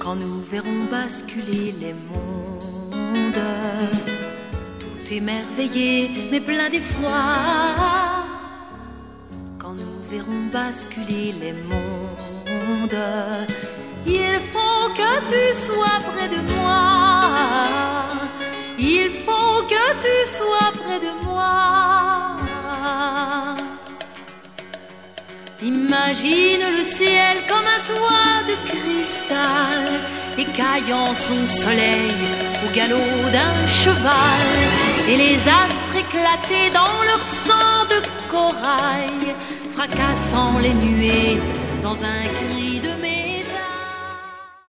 Quand nous verrons basculer les mondes, tout émerveillé mais plein d'effroi. Quand nous verrons basculer les mondes, il faut que tu sois près de moi. Il faut que tu sois près de moi. Imagine le ciel comme un toit de cristal, écaillant son soleil au galop d'un cheval, et les astres éclatés dans leur sang de corail, fracassant les nuées dans un cri